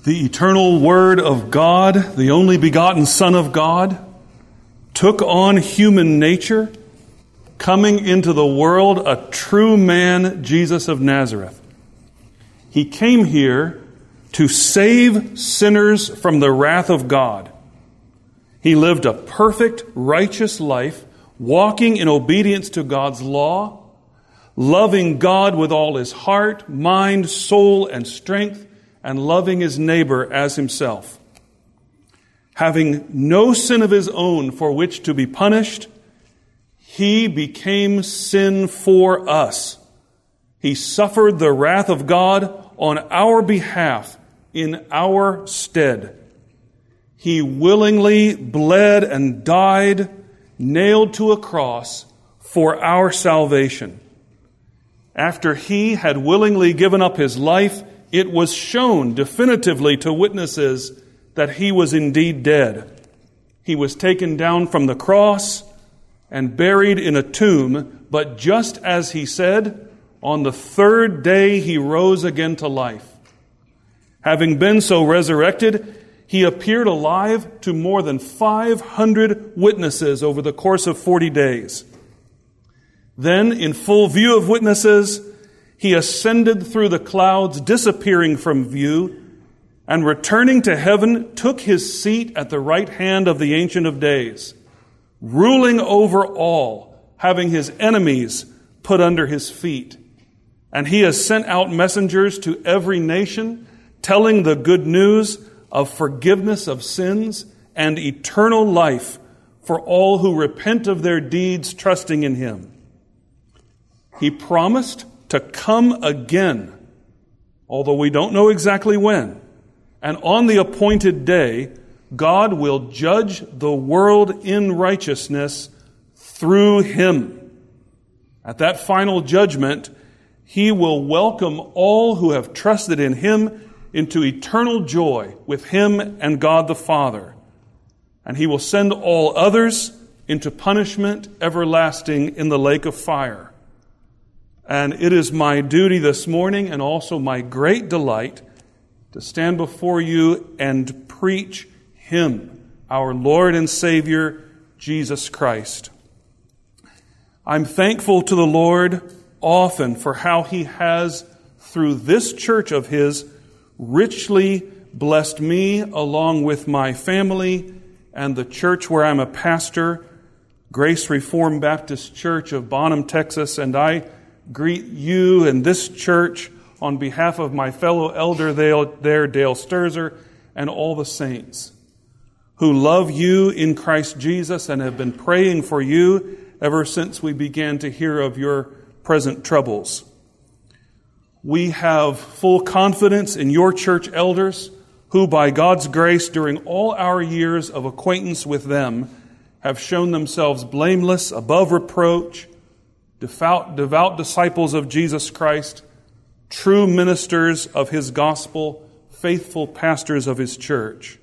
The eternal Word of God, the only begotten Son of God, took on human nature, coming into the world a true man, Jesus of Nazareth. He came here to save sinners from the wrath of God. He lived a perfect, righteous life, walking in obedience to God's law, loving God with all his heart, mind, soul, and strength, and loving his neighbor as himself. Having no sin of his own for which to be punished, he became sin for us. He suffered the wrath of God on our behalf in our stead. He willingly bled and died, nailed to a cross for our salvation. After he had willingly given up his life, it was shown definitively to witnesses that he was indeed dead. He was taken down from the cross and buried in a tomb, but just as he said, on the third day he rose again to life. Having been so resurrected, he appeared alive to more than 500 witnesses over the course of 40 days. Then, in full view of witnesses, he ascended through the clouds, disappearing from view, and returning to heaven, took his seat at the right hand of the Ancient of Days, ruling over all, having his enemies put under his feet. And he has sent out messengers to every nation, telling the good news of forgiveness of sins and eternal life for all who repent of their deeds, trusting in him. He promised to come again, although we don't know exactly when. And on the appointed day, God will judge the world in righteousness through him. At that final judgment, he will welcome all who have trusted in him into eternal joy with him and God the Father. And he will send all others into punishment everlasting in the lake of fire. And it is my duty this morning, and also my great delight, to stand before you and preach him, our Lord and Savior, Jesus Christ. I'm thankful to the Lord often for how he has, through this church of his, richly blessed me along with my family and the church where I'm a pastor, Grace Reformed Baptist Church of Bonham, Texas, and I greet you and this church on behalf of my fellow elder there, Dale Sturzer, and all the saints who love you in Christ Jesus and have been praying for you ever since we began to hear of your present troubles. We have full confidence in your church elders who, by God's grace, during all our years of acquaintance with them, have shown themselves blameless, above reproach, devout disciples of Jesus Christ, true ministers of his gospel, faithful pastors of his church.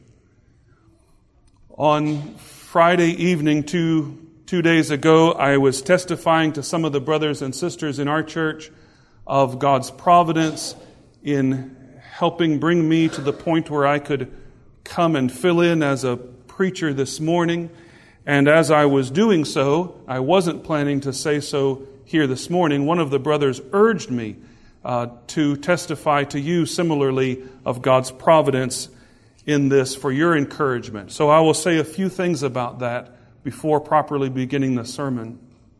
On Friday evening, two days ago, I was testifying to some of the brothers and sisters in our church of God's providence in helping bring me to the point where I could come and fill in as a preacher this morning. And as I was doing so, I wasn't planning to say so here this morning. One of the brothers urged me to testify to you similarly of God's providence in this for your encouragement. So I will say a few things about that before properly beginning the sermon.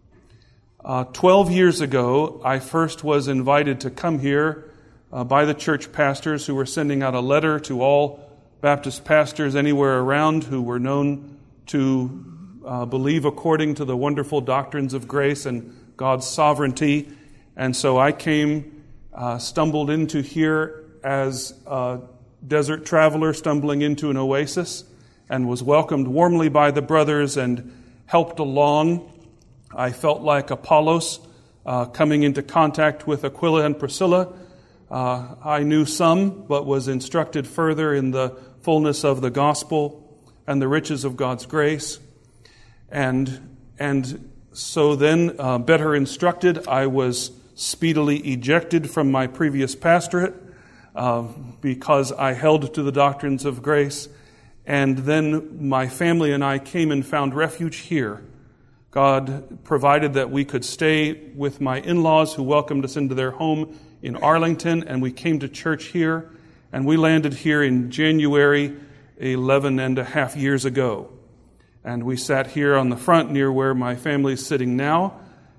12 years ago, I first was invited to come here by the church pastors who were sending out a letter to all Baptist pastors anywhere around who were known to believe according to the wonderful doctrines of grace and God's sovereignty. And so I came, stumbled into here as a desert traveler stumbling into an oasis, and was welcomed warmly by the brothers and helped along. I felt like Apollos coming into contact with Aquila and Priscilla. I knew some, but was instructed further in the fullness of the gospel and the riches of God's grace. And so then, better instructed, I was speedily ejected from my previous pastorate. because I held to the doctrines of grace. And then my family and I came and found refuge here. God provided that we could stay with my in-laws who welcomed us into their home in Arlington, and we came to church here, and we landed here in January 11 and a half years ago. And we sat here on the front near where my family is sitting now,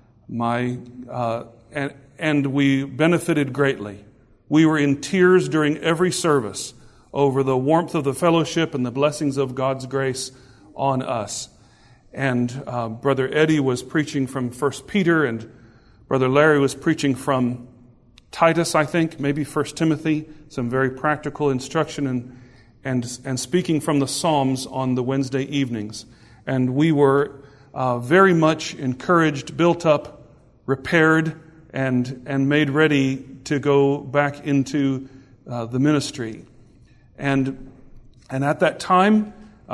and we benefited greatly. We were in tears during every service over the warmth of the fellowship and the blessings of God's grace on us. And Brother Eddie was preaching from 1 Peter, and Brother Larry was preaching from Titus, I think, maybe 1 Timothy, some very practical instruction, and speaking from the Psalms on the Wednesday evenings. And we were very much encouraged, built up, repaired, and made ready to go back into the ministry. And at that time,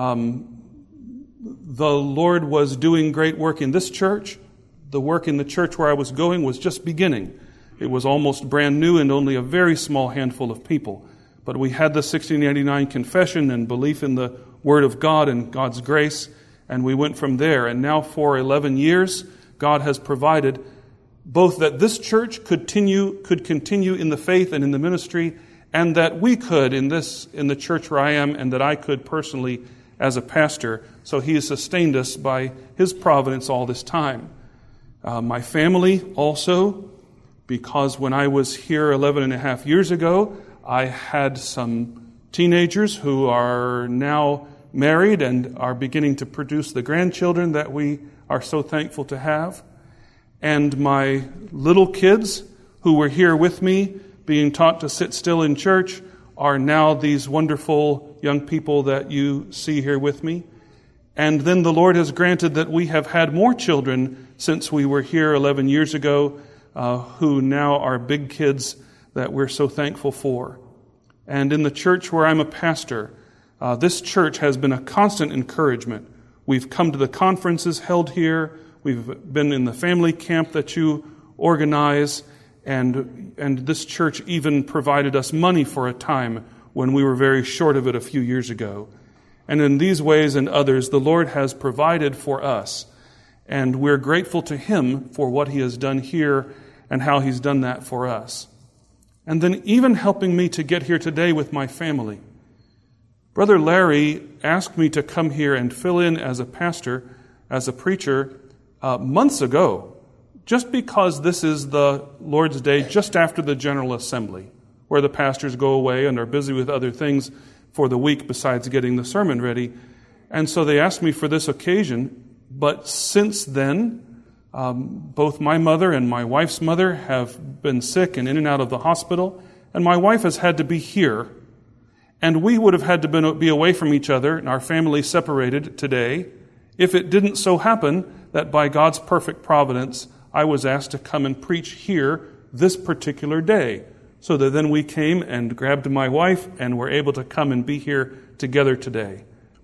the Lord was doing great work in this church. The work in the church where I was going was just beginning. It was almost brand new and only a very small handful of people. But we had the 1689 confession and belief in the Word of God and God's grace, and we went from there. And now for 11 years, God has provided both that this church could continue in the faith and in the ministry, and that we could in the church where I am, and that I could personally as a pastor. So He has sustained us by His providence all this time. My family also, because when I was here 11 and a half years ago, I had some teenagers who are now married and are beginning to produce the grandchildren that we are so thankful to have. And my little kids who were here with me, being taught to sit still in church, are now these wonderful young people that you see here with me. And then the Lord has granted that we have had more children since we were here 11 years ago, who now are big kids that we're so thankful for. And in the church where I'm a pastor, this church has been a constant encouragement. We've come to the conferences held here. We've been in the family camp that you organize. And this church even provided us money for a time when we were very short of it a few years ago. And in these ways and others, the Lord has provided for us. And we're grateful to Him for what He has done here and how He's done that for us. And then even helping me to get here today with my family. Brother Larry asked me to come here and fill in as a pastor, as a preacher, months ago, just because this is the Lord's Day just after the General Assembly, where the pastors go away and are busy with other things for the week besides getting the sermon ready. And so they asked me for this occasion. But since then, both my mother and my wife's mother have been sick and in and out of the hospital, and my wife has had to be here. And we would have had to be away from each other and our family separated today if it didn't so happen that by God's perfect providence, I was asked to come and preach here this particular day. So that then we came and grabbed my wife and were able to come and be here together today.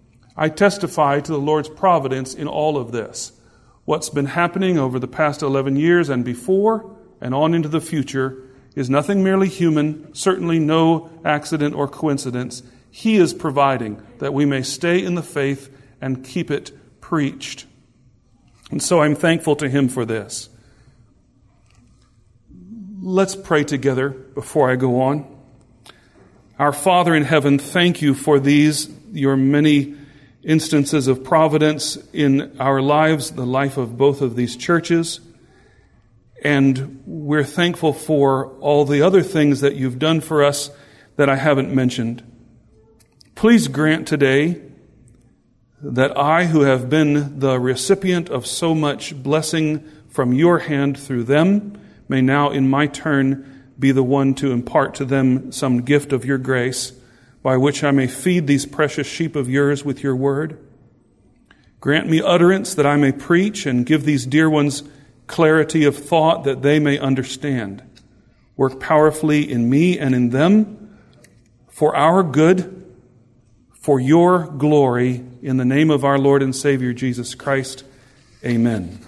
I testify to the Lord's providence in all of this. What's been happening over the past 11 years and before and on into the future is nothing merely human, certainly no accident or coincidence. He is providing that we may stay in the faith and keep it preached. And so I'm thankful to Him for this. Let's pray together before I go on. Our Father in heaven, thank You for these, Your many instances of providence in our lives, the life of both of these churches. And we're thankful for all the other things that You've done for us that I haven't mentioned. Please grant today that I, who have been the recipient of so much blessing from Your hand through them, may now in my turn be the one to impart to them some gift of Your grace, by which I may feed these precious sheep of Yours with Your word. Grant me utterance that I may preach, and give these dear ones clarity of thought that they may understand. Work powerfully in me and in them for our good, for Your glory, in the name of our Lord and Savior Jesus Christ. Amen.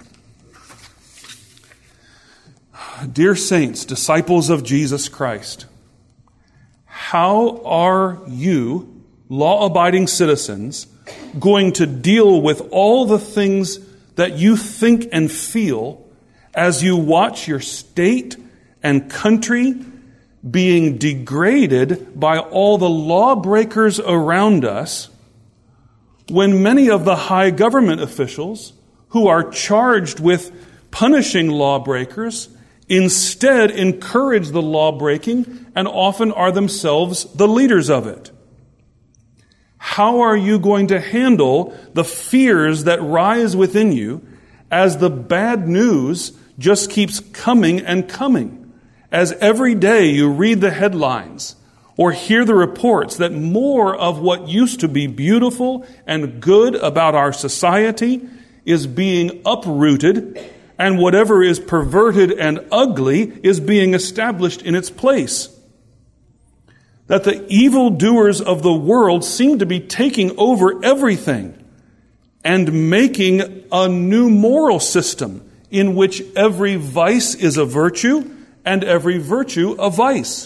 Dear saints, disciples of Jesus Christ, how are you, law-abiding citizens, going to deal with all the things that you think and feel as you watch your state and country being degraded by all the lawbreakers around us, when many of the high government officials who are charged with punishing lawbreakers instead encourage the lawbreaking and often are themselves the leaders of it? How are you going to handle the fears that rise within you as the bad news just keeps coming and coming? As every day you read the headlines or hear the reports that more of what used to be beautiful and good about our society is being uprooted, and whatever is perverted and ugly is being established in its place. That the evildoers of the world seem to be taking over everything and making a new moral system in which every vice is a virtue and every virtue a vice.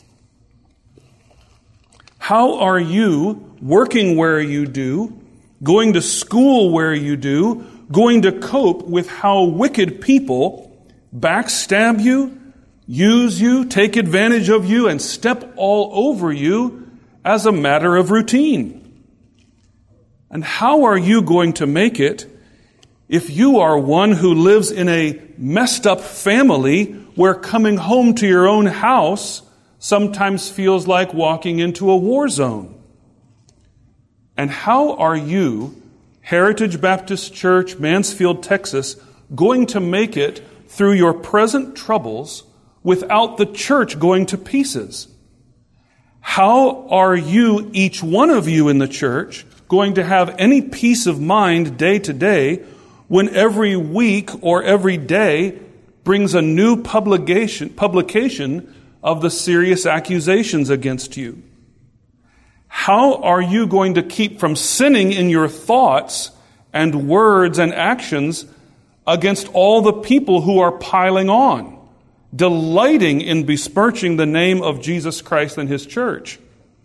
How are you working where you do, going to school where you do, going to cope with how wicked people backstab you, use you, take advantage of you, and step all over you as a matter of routine? And how are you going to make it if you are one who lives in a messed up family where coming home to your own house sometimes feels like walking into a war zone? And how are you, Heritage Baptist Church, Mansfield, Texas, going to make it through your present troubles without the church going to pieces? How are you, each one of you in the church, going to have any peace of mind day to day when every week or every day brings a new publication of the serious accusations against you? How are you going to keep from sinning in your thoughts and words and actions against all the people who are piling on, delighting in besmirching the name of Jesus Christ and His church?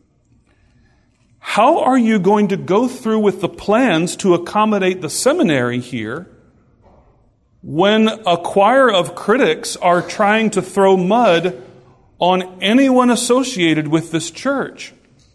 How are you going to go through with the plans to accommodate the seminary here when a choir of critics are trying to throw mud on anyone associated with this church?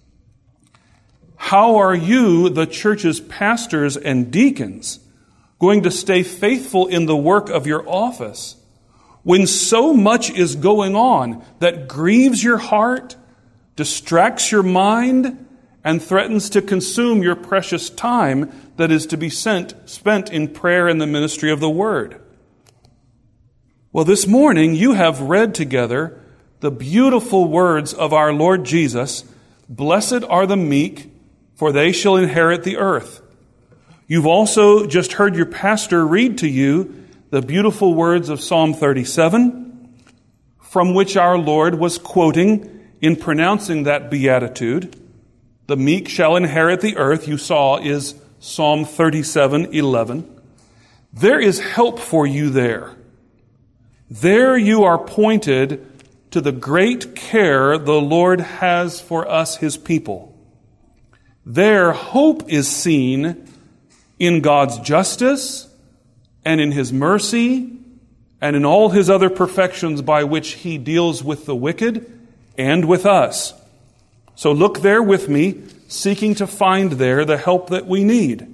How are you, the church's pastors and deacons, going to stay faithful in the work of your office when so much is going on that grieves your heart, distracts your mind, and threatens to consume your precious time that is to be spent in prayer and the ministry of the Word? Well, this morning you have read together the beautiful words of our Lord Jesus, "Blessed are the meek, for they shall inherit the earth." You've also just heard your pastor read to you the beautiful words of Psalm 37, from which our Lord was quoting in pronouncing that beatitude. The meek shall inherit the earth, you saw, is Psalm 37:11. There is help for you there. There you are pointed to the great care the Lord has for us, His people. There hope is seen in God's justice and in His mercy and in all His other perfections by which He deals with the wicked and with us. So look there with me, seeking to find there the help that we need.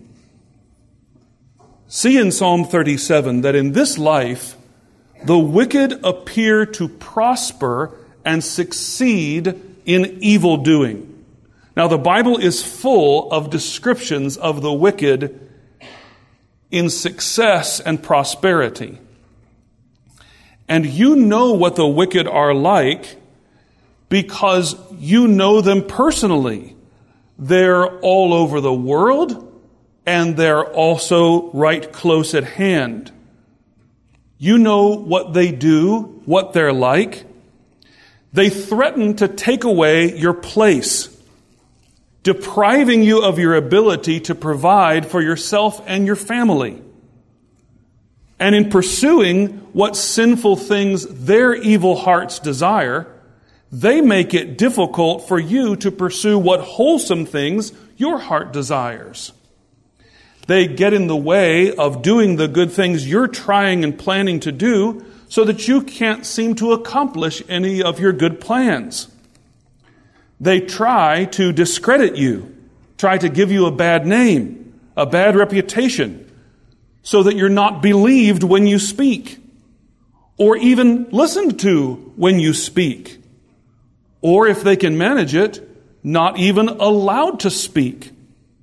See in Psalm 37 that in this life, the wicked appear to prosper and succeed in evil doing. Now, the Bible is full of descriptions of the wicked in success and prosperity. And you know what the wicked are like because you know them personally. They're all over the world, and they're also right close at hand. You know what they do, what they're like. They threaten to take away your place, depriving you of your ability to provide for yourself and your family. And in pursuing what sinful things their evil hearts desire, They make it difficult for you to pursue what wholesome things your heart desires. They get in the way of doing the good things you're trying and planning to do so that you can't seem to accomplish any of your good plans. They try to discredit you, try to give you a bad name, a bad reputation, so that you're not believed when you speak, or even listened to when you speak. Or if they can manage it, not even allowed to speak.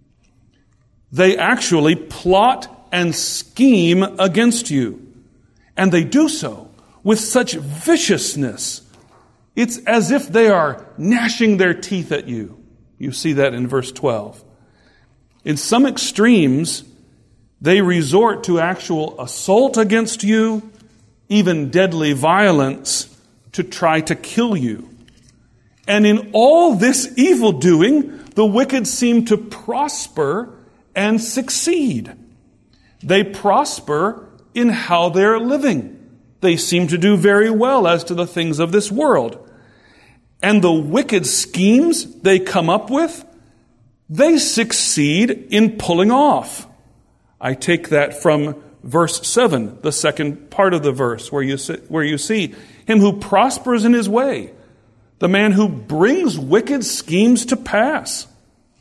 They actually plot and scheme against you. And they do so with such viciousness. It's as if they are gnashing their teeth at you. You see that in verse 12. In some extremes, they resort to actual assault against you, even deadly violence to try to kill you. And in all this evil doing, the wicked seem to prosper and succeed. They prosper in how they're living. They seem to do very well as to the things of this world. And the wicked schemes they come up with, they succeed in pulling off. I take that from verse 7, the second part of the verse, where you see him who prospers in his way, the man who brings wicked schemes to pass.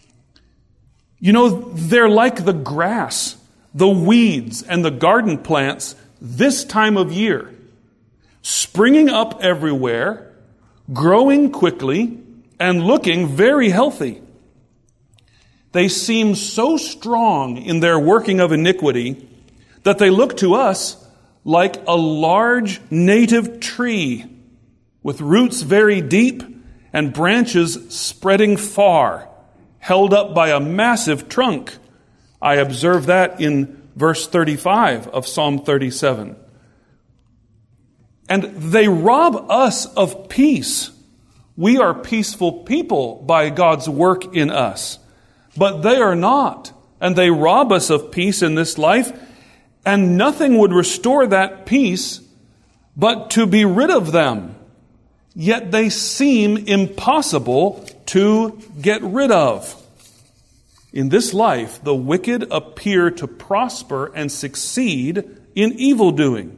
You know, they're like the grass, the weeds, and the garden plants this time of year, springing up everywhere, growing quickly, and looking very healthy. They seem so strong in their working of iniquity that they look to us like a large native tree with roots very deep and branches spreading far, held up by a massive trunk. I observe that in verse 35 of Psalm 37. And they rob us of peace. We are peaceful people by God's work in us. But they are not. And they rob us of peace in this life. And nothing would restore that peace but to be rid of them. Yet they seem impossible to get rid of. In this life, the wicked appear to prosper and succeed in evil doing.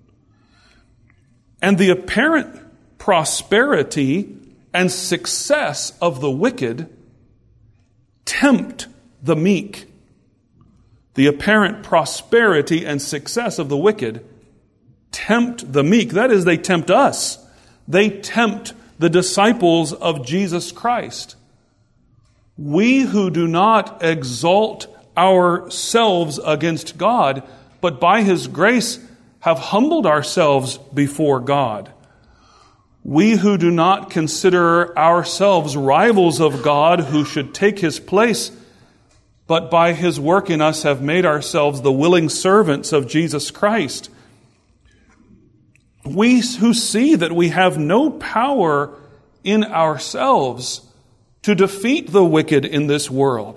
And the apparent prosperity and success of the wicked tempt the meek. The apparent prosperity and success of the wicked tempt the meek. That is, they tempt us. They tempt the disciples of Jesus Christ. We who do not exalt ourselves against God, but by His grace have humbled ourselves before God. We who do not consider ourselves rivals of God who should take His place, but by His work in us have made ourselves the willing servants of Jesus Christ. We who see that we have no power in ourselves to defeat the wicked in this world.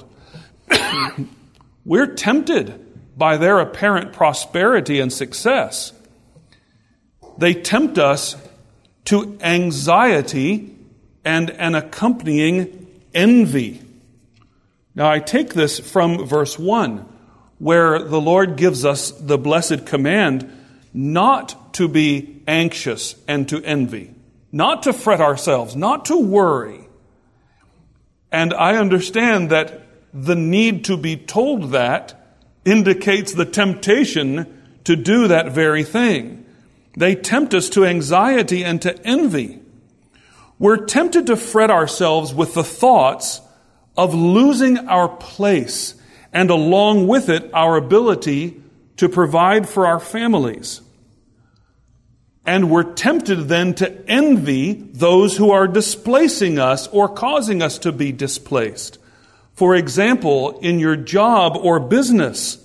We're tempted by their apparent prosperity and success. They tempt us to anxiety and an accompanying envy. Now, I take this from verse 1, where the Lord gives us the blessed command not to be anxious and to envy, not to fret ourselves, not to worry. And I understand that the need to be told that indicates the temptation to do that very thing. They tempt us to anxiety and to envy. We're tempted to fret ourselves with the thoughts of losing our place and along with it our ability to provide for our families. And we're tempted then to envy those who are displacing us or causing us to be displaced. For example, in your job or business,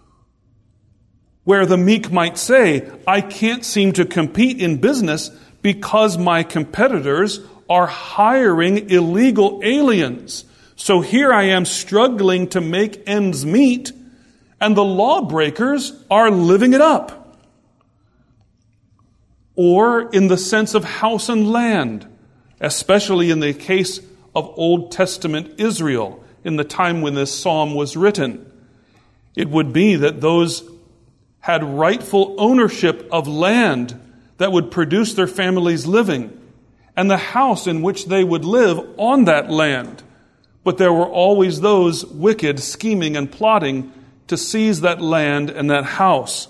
where the meek might say, I can't seem to compete in business because my competitors are hiring illegal aliens. So here I am struggling to make ends meet, and the lawbreakers are living it up. Or in the sense of house and land, especially in the case of Old Testament Israel in the time when this psalm was written. It would be that those had rightful ownership of land that would produce their family's living and the house in which they would live on that land. But there were always those wicked, scheming, and plotting to seize that land and that house.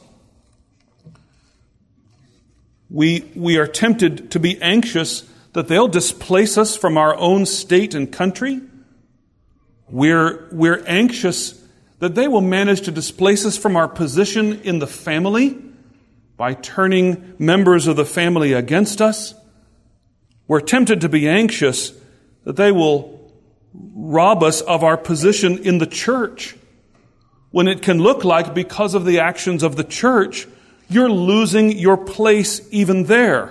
We are tempted to be anxious that they'll displace us from our own state and country. We're anxious that they will manage to displace us from our position in the family by turning members of the family against us. We're tempted to be anxious that they will rob us of our position in the church, when it can look like, because of the actions of the church, you're losing your place even there.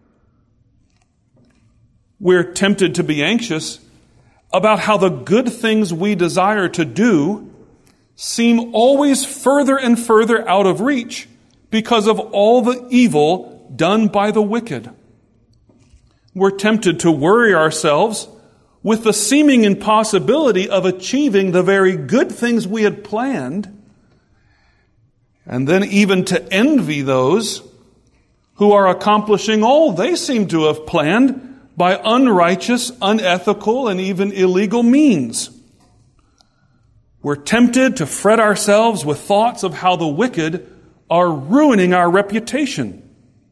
We're tempted to be anxious about how the good things we desire to do seem always further and further out of reach because of all the evil done by the wicked. We're tempted to worry ourselves with the seeming impossibility of achieving the very good things we had planned, and then even to envy those who are accomplishing all they seem to have planned by unrighteous, unethical, and even illegal means. We're tempted to fret ourselves with thoughts of how the wicked are ruining our reputation.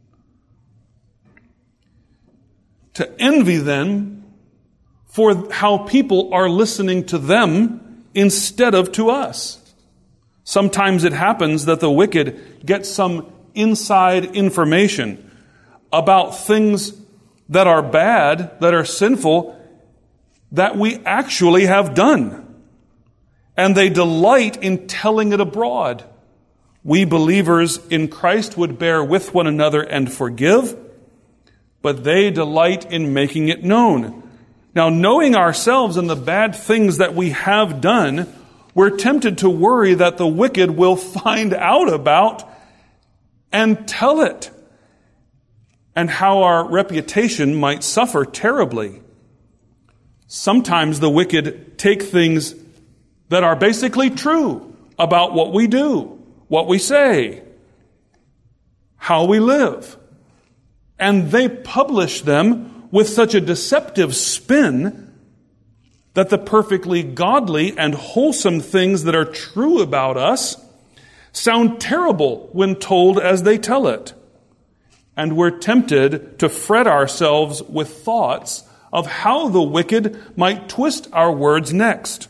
To envy them for how people are listening to them instead of to us. Sometimes it happens that the wicked get some inside information about things that are bad, that are sinful, that we actually have done. And they delight in telling it abroad. We believers in Christ would bear with one another and forgive, but they delight in making it known. Now, knowing ourselves and the bad things that we have done, we're tempted to worry that the wicked will find out about and tell it, and how our reputation might suffer terribly. Sometimes the wicked take things that are basically true about what we do, what we say, how we live, and they publish them with such a deceptive spin that the perfectly godly and wholesome things that are true about us sound terrible when told as they tell it. And we're tempted to fret ourselves with thoughts of how the wicked might twist our words next.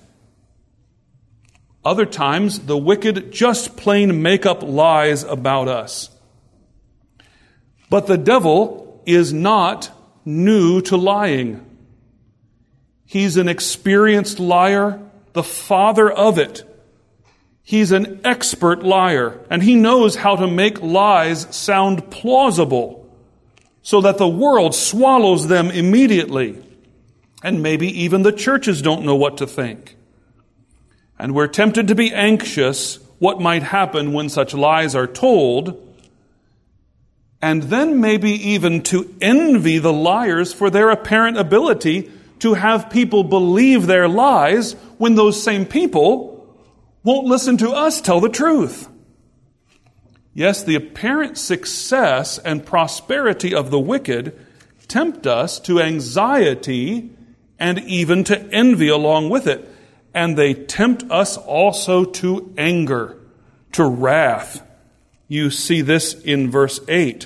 Other times, the wicked just plain make up lies about us. But the devil is not new to lying. He's an experienced liar, the father of it. He's an expert liar, and he knows how to make lies sound plausible so that the world swallows them immediately. And maybe even the churches don't know what to think. And we're tempted to be anxious what might happen when such lies are told, and then maybe even to envy the liars for their apparent ability to have people believe their lies when those same people won't listen to us tell the truth. Yes, the apparent success and prosperity of the wicked tempt us to anxiety and even to envy along with it. And they tempt us also to anger, to wrath. You see this in verse 8.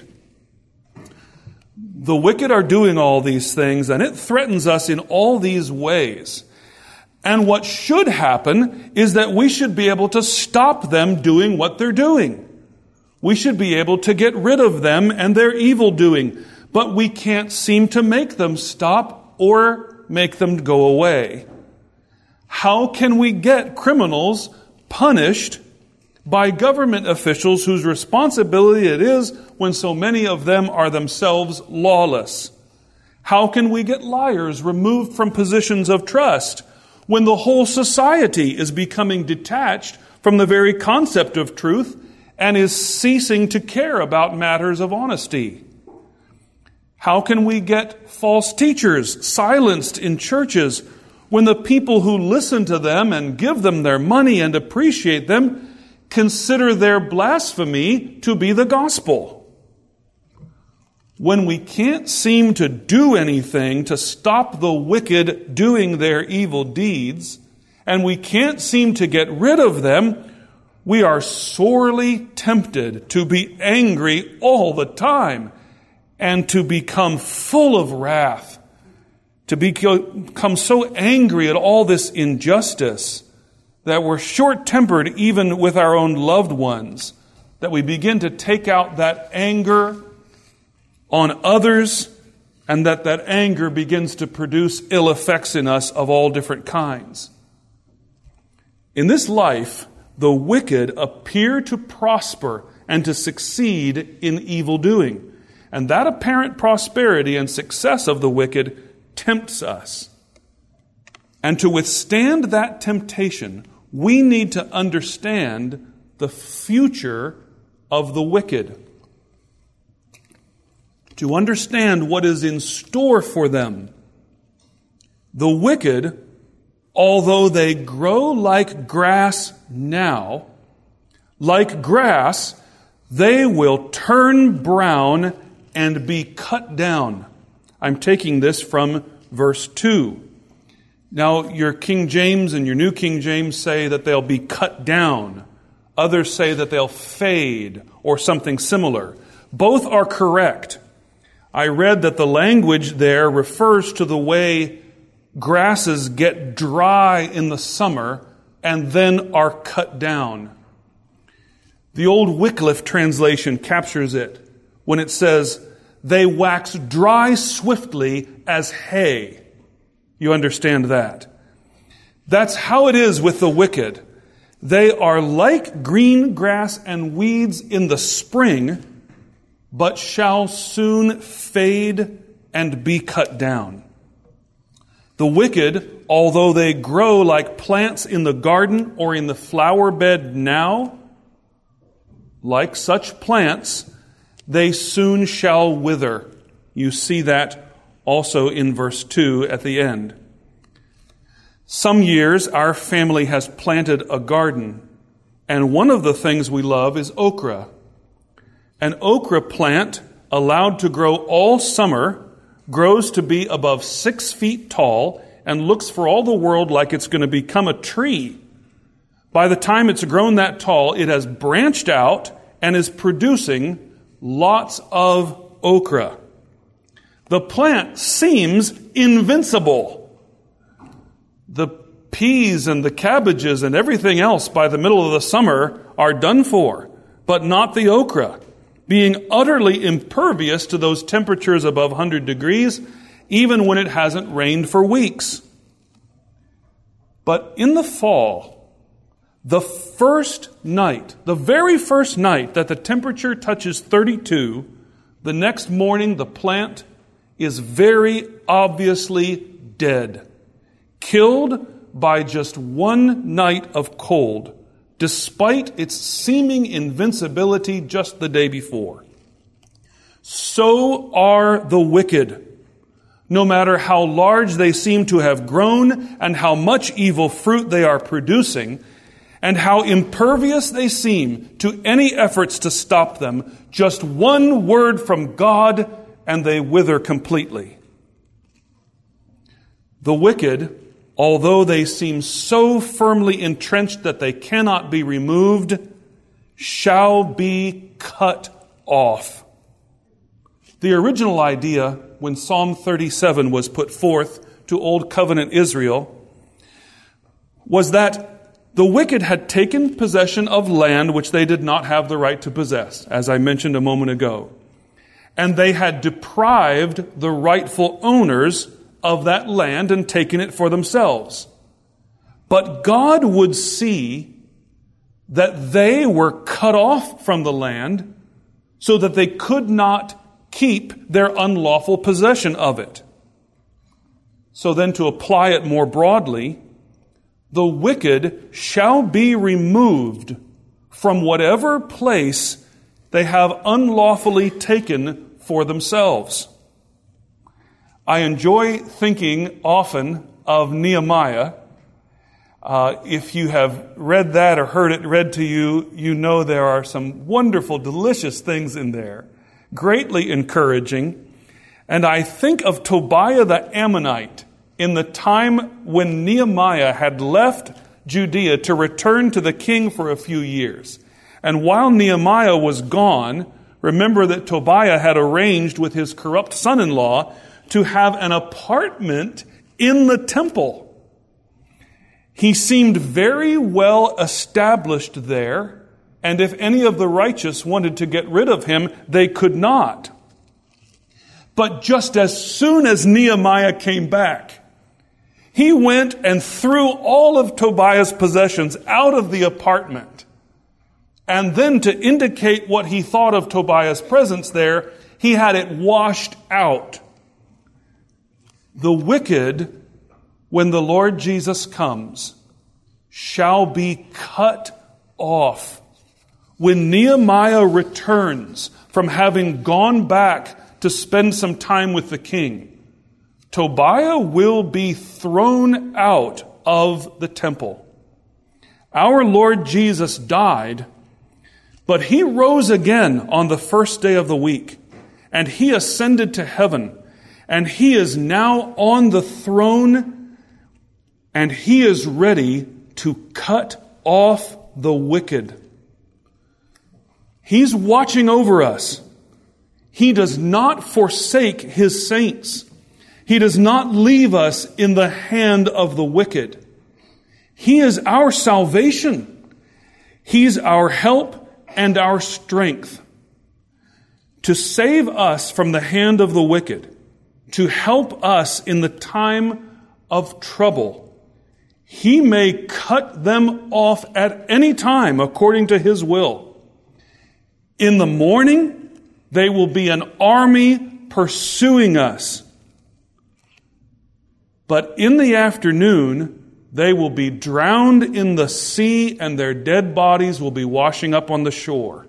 The wicked are doing all these things, and it threatens us in all these ways. And what should happen is that we should be able to stop them doing what they're doing. We should be able to get rid of them and their evil doing. But we can't seem to make them stop or make them go away. How can we get criminals punished by government officials whose responsibility it is when so many of them are themselves lawless? How can we get liars removed from positions of trust when the whole society is becoming detached from the very concept of truth and is ceasing to care about matters of honesty? How can we get false teachers silenced in churches when the people who listen to them and give them their money and appreciate them consider their blasphemy to be the gospel? When we can't seem to do anything to stop the wicked doing their evil deeds, and we can't seem to get rid of them, we are sorely tempted to be angry all the time and to become full of wrath, to become so angry at all this injustice that we're short-tempered even with our own loved ones, that we begin to take out that anger on others, and that anger begins to produce ill effects in us of all different kinds. In this life, the wicked appear to prosper and to succeed in evil doing. And that apparent prosperity and success of the wicked tempts us. And to withstand that temptation, we need to understand the future of the wicked. To understand what is in store for them. The wicked, although they grow like grass now, like grass, they will turn brown and be cut down. I'm taking this from verse 2. Now, your King James and your New King James say that they'll be cut down. Others say that they'll fade or something similar. Both are correct. I read that the language there refers to the way grasses get dry in the summer and then are cut down. The old Wycliffe translation captures it when it says, "They wax dry swiftly as hay." You understand that? That's how it is with the wicked. They are like green grass and weeds in the spring, but shall soon fade and be cut down. The wicked, although they grow like plants in the garden or in the flower bed now, like such plants, they soon shall wither. You see that also in verse 2 at the end. Some years our family has planted a garden, and one of the things we love is okra. An okra plant, allowed to grow all summer, grows to be above 6 feet tall and looks for all the world like it's going to become a tree. By the time it's grown that tall, it has branched out and is producing lots of okra. The plant seems invincible. The peas and the cabbages and everything else by the middle of the summer are done for, but not the okra, being utterly impervious to those temperatures above 100 degrees, even when it hasn't rained for weeks. But in the fall, the very first night that the temperature touches 32, the next morning the plant is very obviously dead, killed by just one night of cold, despite its seeming invincibility just the day before. So are the wicked. No matter how large they seem to have grown and how much evil fruit they are producing, and how impervious they seem to any efforts to stop them, just one word from God and they wither completely. The wicked, although they seem so firmly entrenched that they cannot be removed, shall be cut off. The original idea, when Psalm 37 was put forth to Old Covenant Israel, was that the wicked had taken possession of land which they did not have the right to possess, as I mentioned a moment ago. And they had deprived the rightful owners of that land and taken it for themselves. But God would see that they were cut off from the land so that they could not keep their unlawful possession of it. So then, to apply it more broadly, the wicked shall be removed from whatever place they have unlawfully taken for themselves. I enjoy thinking often of Nehemiah. If you have read that or heard it read to you, you know there are some wonderful, delicious things in there, greatly encouraging. And I think of Tobiah the Ammonite in the time when Nehemiah had left Judea to return to the king for a few years. And while Nehemiah was gone, remember that Tobiah had arranged with his corrupt son-in-law to have an apartment in the temple. He seemed very well established there, and if any of the righteous wanted to get rid of him, they could not. But just as soon as Nehemiah came back, he went and threw all of Tobiah's possessions out of the apartment. And then to indicate what he thought of Tobiah's presence there, he had it washed out. The wicked, when the Lord Jesus comes, shall be cut off. When Nehemiah returns from having gone back to spend some time with the king, Tobiah will be thrown out of the temple. Our Lord Jesus died, but he rose again on the first day of the week, and he ascended to heaven, and he is now on the throne, and he is ready to cut off the wicked. He's watching over us. He does not forsake his saints. He does not leave us in the hand of the wicked. He is our salvation. He's our help and our strength. To save us from the hand of the wicked, to help us in the time of trouble, he may cut them off at any time according to his will. In the morning, they will be an army pursuing us. But in the afternoon, they will be drowned in the sea, and their dead bodies will be washing up on the shore.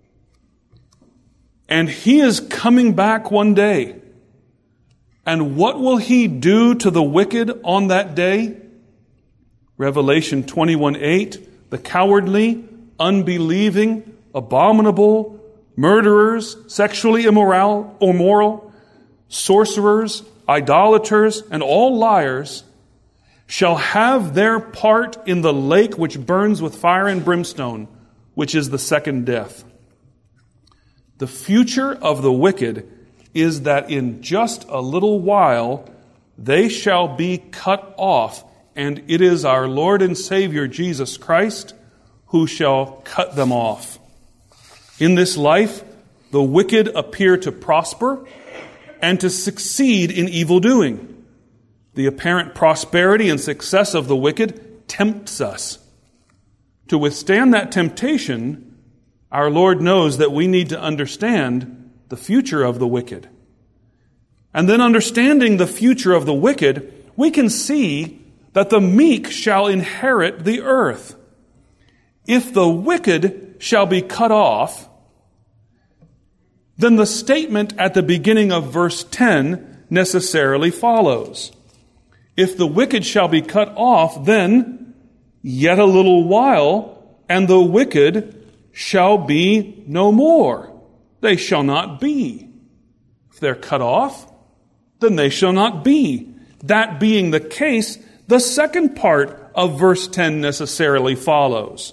And he is coming back one day. And what will he do to the wicked on that day? Revelation 21:8, the cowardly, unbelieving, abominable, murderers, sexually immoral, sorcerers, idolaters, and all liars shall have their part in the lake which burns with fire and brimstone, which is the second death. The future of the wicked is that in just a little while they shall be cut off, and it is our Lord and Savior Jesus Christ who shall cut them off. In this life, the wicked appear to prosper and to succeed in evil doing. The apparent prosperity and success of the wicked tempts us. To withstand that temptation, our Lord knows that we need to understand the future of the wicked. And then understanding the future of the wicked, we can see that the meek shall inherit the earth. If the wicked shall be cut off, then the statement at the beginning of verse 10 necessarily follows. If the wicked shall be cut off, then yet a little while, and the wicked shall be no more. They shall not be. If they're cut off, then they shall not be. That being the case, the second part of verse 10 necessarily follows.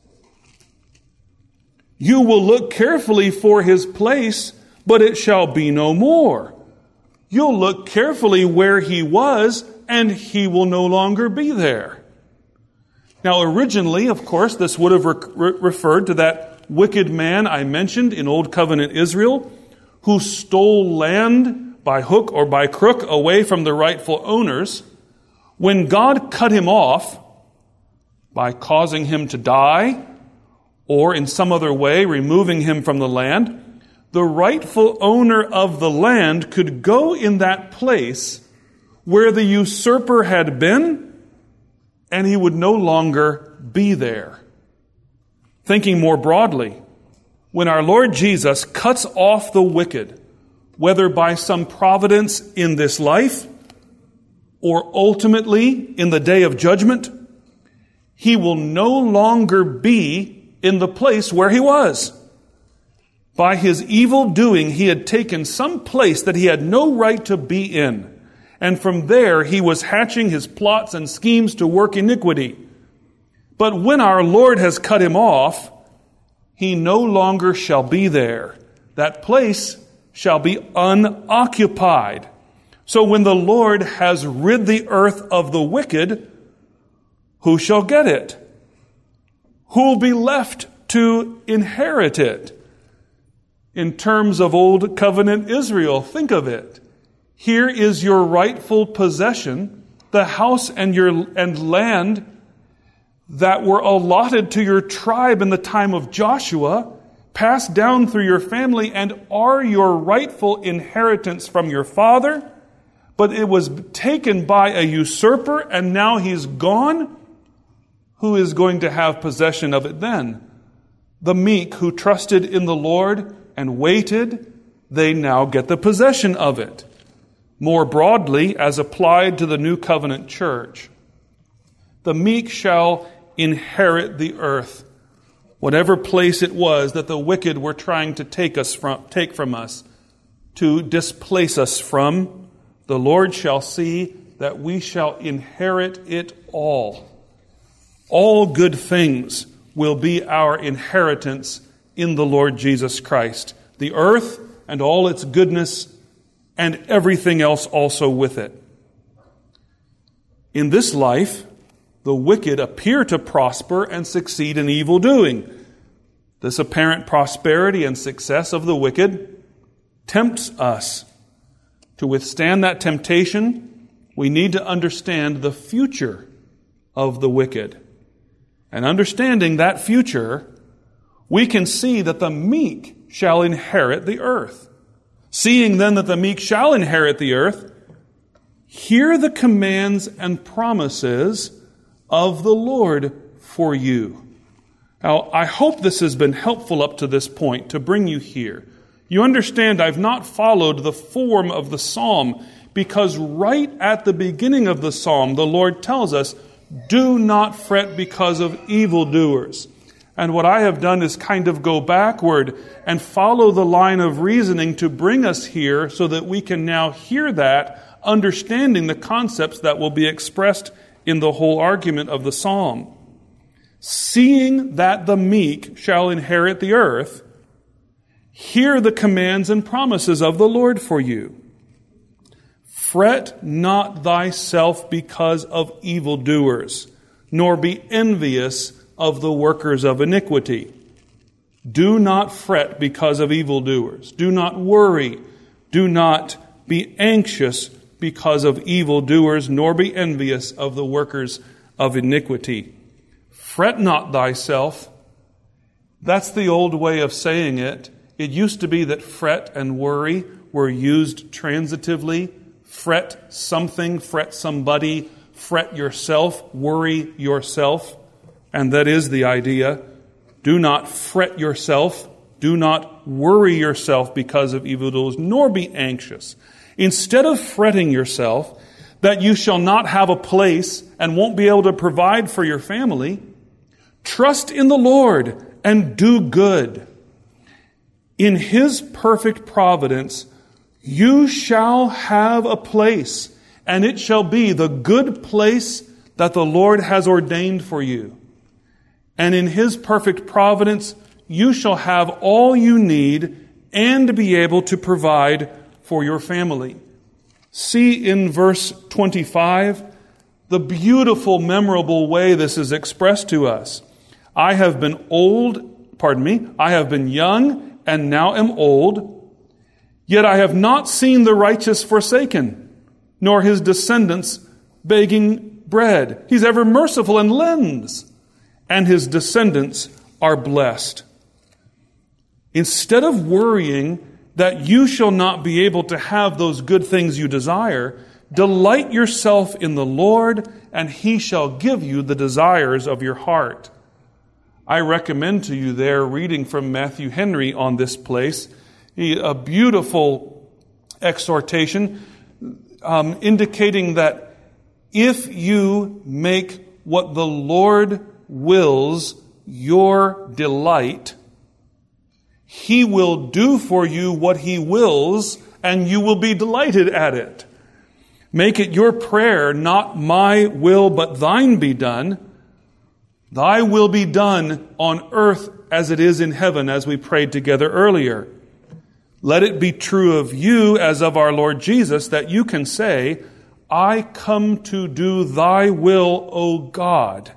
You will look carefully for his place, but it shall be no more. You'll look carefully where he was, and he will no longer be there. Now, originally, of course, this would have referred to that wicked man I mentioned in Old Covenant Israel, who stole land by hook or by crook away from the rightful owners. When God cut him off by causing him to die, or in some other way removing him from the land, the rightful owner of the land could go in that place where the usurper had been, and he would no longer be there. Thinking more broadly, when our Lord Jesus cuts off the wicked, whether by some providence in this life or ultimately in the day of judgment, he will no longer be in the place where he was. By his evil doing, he had taken some place that he had no right to be in. And from there, he was hatching his plots and schemes to work iniquity. But when our Lord has cut him off, he no longer shall be there. That place shall be unoccupied. So when the Lord has rid the earth of the wicked, who shall get it? Who will be left to inherit it? In terms of Old Covenant Israel, think of it. Here is your rightful possession, the house and land that were allotted to your tribe in the time of Joshua, passed down through your family, and are your rightful inheritance from your father. But it was taken by a usurper, and now he's gone. Who is going to have possession of it then? The meek who trusted in the Lord and waited, they now get the possession of it. More broadly, as applied to the New Covenant church, the meek shall inherit the earth, whatever place it was that the wicked were trying to take from us, to displace us from. The Lord shall see that we shall inherit it all. All good things will be our inheritance in the Lord Jesus Christ. The earth and all its goodness and everything else also with it. In this life, the wicked appear to prosper and succeed in evil doing. This apparent prosperity and success of the wicked tempts us. To withstand that temptation, we need to understand the future of the wicked. And understanding that future, we can see that the meek shall inherit the earth. Seeing then that the meek shall inherit the earth, hear the commands and promises of the Lord for you. Now, I hope this has been helpful up to this point to bring you here. You understand I've not followed the form of the psalm because right at the beginning of the psalm, the Lord tells us, do not fret because of evildoers. And what I have done is kind of go backward and follow the line of reasoning to bring us here so that we can now hear that, understanding the concepts that will be expressed in the whole argument of the psalm. Seeing that the meek shall inherit the earth, hear the commands and promises of the Lord for you. Fret not thyself because of evildoers, nor be envious of the workers of iniquity. Do not fret because of evildoers. Do not worry. Do not be anxious because of evildoers, nor be envious of the workers of iniquity. Fret not thyself. That's the old way of saying it. It used to be that fret and worry were used transitively. Fret something, fret somebody, fret yourself, worry yourself. And that is the idea. Do not fret yourself. Do not worry yourself because of evildoers, nor be anxious. Instead of fretting yourself that you shall not have a place and won't be able to provide for your family, trust in the Lord and do good. In His perfect providence, you shall have a place, and it shall be the good place that the Lord has ordained for you. And in His perfect providence, you shall have all you need and be able to provide for your family. See in verse 25 the beautiful, memorable way this is expressed to us. I have been young and now am old, yet I have not seen the righteous forsaken, nor his descendants begging bread. He's ever merciful and lends, and his descendants are blessed. Instead of worrying that you shall not be able to have those good things you desire, delight yourself in the Lord, and He shall give you the desires of your heart. I recommend to you there reading from Matthew Henry on this place, a beautiful exhortation, indicating that if you make what the Lord wills your delight, He will do for you what He wills, and you will be delighted at it. Make it your prayer, not my will, but thine be done. Thy will be done on earth as it is in heaven, as we prayed together earlier. Let it be true of you as of our Lord Jesus, that you can say, I come to do thy will, O God.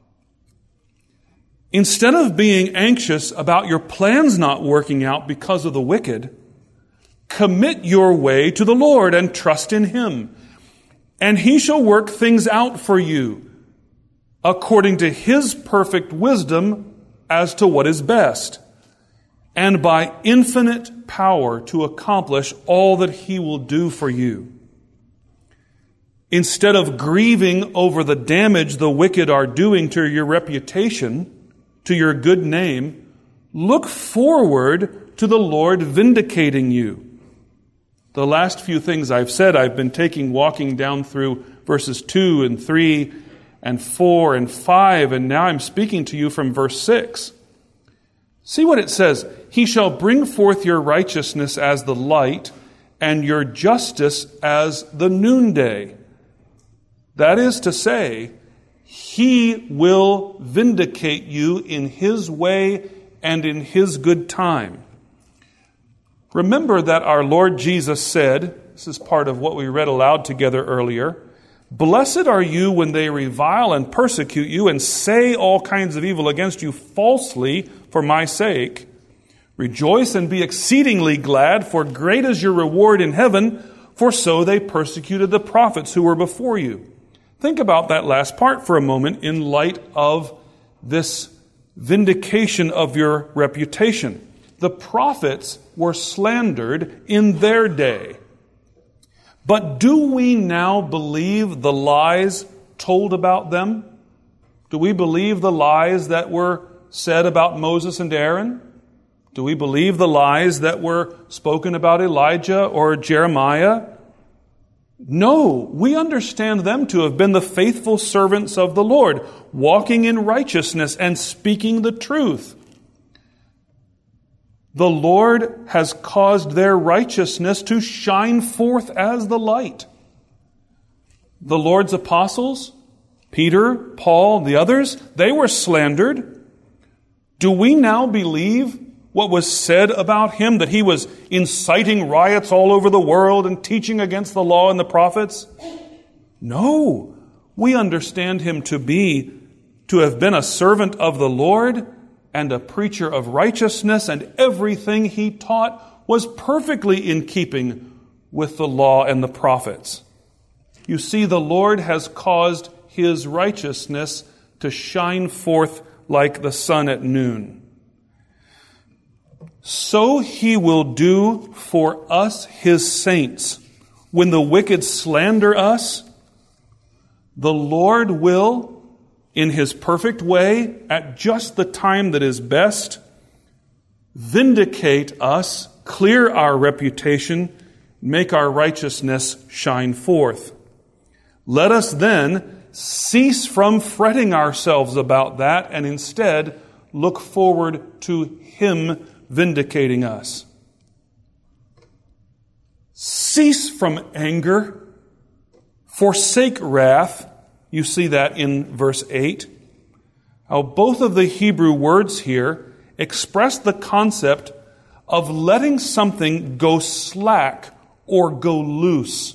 Instead of being anxious about your plans not working out because of the wicked, commit your way to the Lord and trust in Him, and He shall work things out for you according to His perfect wisdom as to what is best, and by infinite power to accomplish all that He will do for you. Instead of grieving over the damage the wicked are doing to your reputation, to your good name, look forward to the Lord vindicating you. The last few things I've said, I've been walking down through verses 2 and 3 and 4 and 5, and now I'm speaking to you from verse 6. See what it says. He shall bring forth your righteousness as the light, and your justice as the noonday. That is to say, He will vindicate you in His way and in His good time. Remember that our Lord Jesus said, this is part of what we read aloud together earlier, blessed are you when they revile and persecute you and say all kinds of evil against you falsely for my sake. Rejoice and be exceedingly glad, for great is your reward in heaven, for so they persecuted the prophets who were before you. Think about that last part for a moment in light of this vindication of your reputation. The prophets were slandered in their day. But do we now believe the lies told about them? Do we believe the lies that were said about Moses and Aaron? Do we believe the lies that were spoken about Elijah or Jeremiah? No, we understand them to have been the faithful servants of the Lord, walking in righteousness and speaking the truth. The Lord has caused their righteousness to shine forth as the light. The Lord's apostles, Peter, Paul, the others, they were slandered. Do we now believe what was said about him, that he was inciting riots all over the world and teaching against the law and the prophets? No, we understand him to have been a servant of the Lord and a preacher of righteousness, and everything he taught was perfectly in keeping with the law and the prophets. You see, the Lord has caused His righteousness to shine forth like the sun at noon. So He will do for us, His saints. When the wicked slander us, the Lord will, in His perfect way, at just the time that is best, vindicate us, clear our reputation, make our righteousness shine forth. Let us then cease from fretting ourselves about that and instead look forward to Him vindicating us. Cease from anger, forsake wrath. You see that in verse 8. Now, both of the Hebrew words here express the concept of letting something go slack or go loose.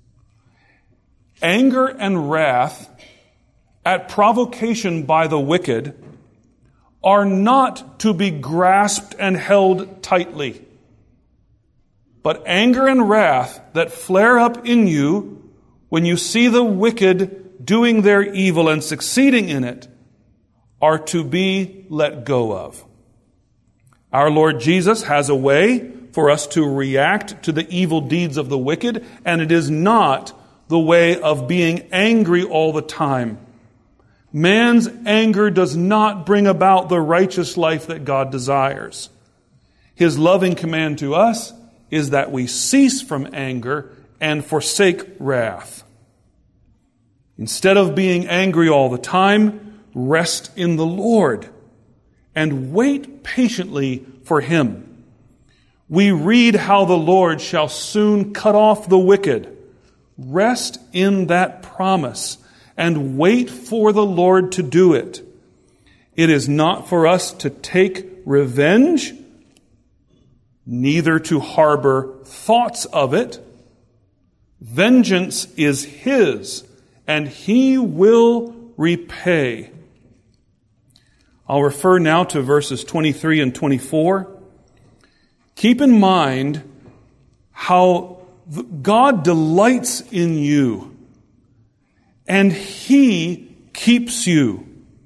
Anger and wrath at provocation by the wicked are not to be grasped and held tightly. But anger and wrath that flare up in you when you see the wicked doing their evil and succeeding in it are to be let go of. Our Lord Jesus has a way for us to react to the evil deeds of the wicked, and it is not the way of being angry all the time. Man's anger does not bring about the righteous life that God desires. His loving command to us is that we cease from anger and forsake wrath. Instead of being angry all the time, rest in the Lord and wait patiently for Him. We read how the Lord shall soon cut off the wicked. Rest in that promise and wait for the Lord to do it. It is not for us to take revenge, neither to harbor thoughts of it. Vengeance is His, and He will repay. I'll refer now to verses 23 and 24. Keep in mind how God delights in you, and He keeps you.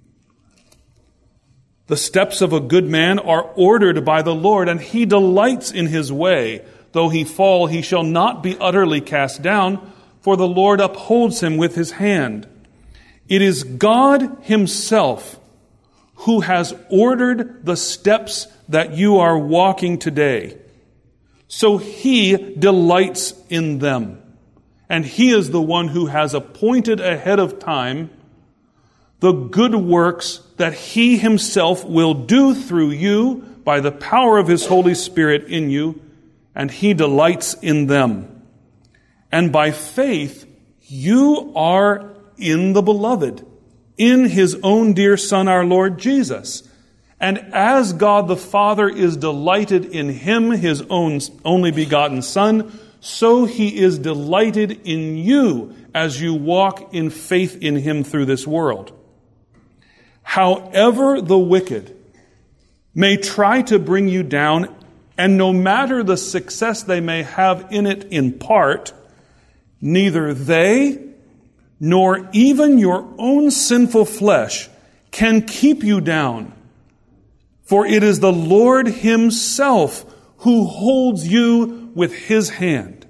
The steps of a good man are ordered by the Lord, and He delights in his way. Though he fall, he shall not be utterly cast down, for the Lord upholds him with His hand. It is God Himself who has ordered the steps that you are walking today. So He delights in them. And He is the one who has appointed ahead of time the good works that He Himself will do through you by the power of His Holy Spirit in you, and He delights in them. And by faith, you are in the Beloved, in His own dear Son, our Lord Jesus. And as God the Father is delighted in Him, His own only begotten Son, so He is delighted in you as you walk in faith in Him through this world. However the wicked may try to bring you down, and no matter the success they may have in it in part, neither they nor even your own sinful flesh can keep you down. For it is the Lord Himself who holds you with His hand.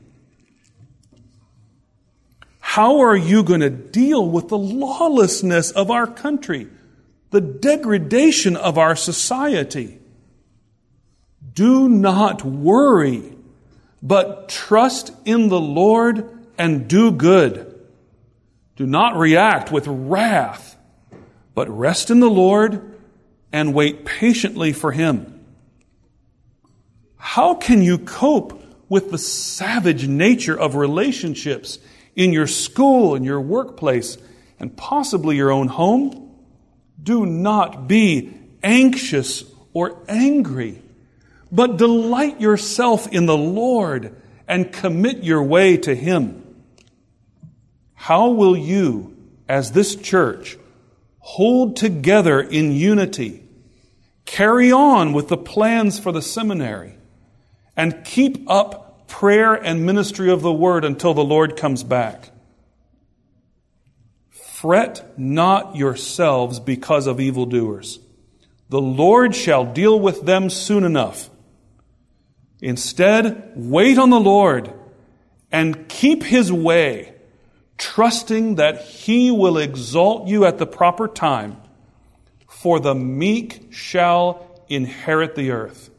How are you going to deal with the lawlessness of our country, the degradation of our society? Do not worry, but trust in the Lord and do good. Do not react with wrath, but rest in the Lord and wait patiently for Him. How can you cope with the savage nature of relationships in your school, in your workplace, and possibly your own home? Do not be anxious or angry, but delight yourself in the Lord and commit your way to Him. How will you, as this church, hold together in unity, carry on with the plans for the seminary, and keep up prayer and ministry of the Word until the Lord comes back? Fret not yourselves because of evildoers. The Lord shall deal with them soon enough. Instead, wait on the Lord and keep His way, trusting that He will exalt you at the proper time, for the meek shall inherit the earth.